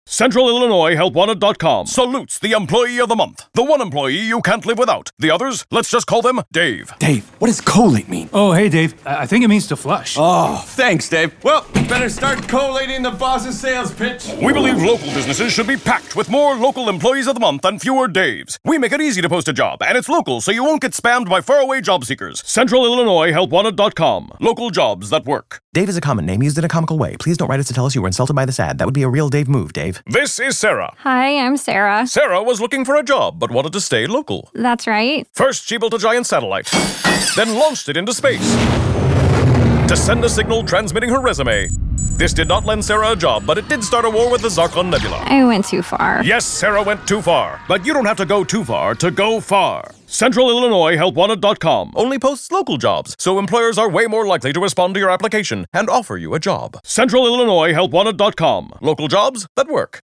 Central Illinois HelpWanted.com salutes the Employee of the Month. The one employee you can't live without. The others, let's just call them Dave. Dave, what does collate mean? Oh, hey, Dave. I think it means to flush. Oh, thanks, Dave. Well, better start collating the boss's sales pitch. We believe local businesses should be packed with more local Employees of the Month and fewer Daves. We make it easy to post a job, and it's local, so you won't get spammed by faraway job seekers. Central Illinois HelpWanted.com. Local jobs that work. Dave is a common name used in a comical way. Please don't write us to tell us you were insulted by this ad. That would be a real Dave move, Dave. This is Sarah. Hi, I'm Sarah. Sarah was looking for a job, but wanted to stay local. That's right. First, she built a giant satellite, then launched it into space to send a signal transmitting her resume. This did not lend Sarah a job, but it did start a war with the Zarkon Nebula. I went too far. Yes, Sarah went too far, but you don't have to go too far to go far. Central Illinois HelpWanted.com only posts local jobs, so employers are way more likely to respond to your application and offer you a job. Central Illinois HelpWanted.com. Local jobs that work.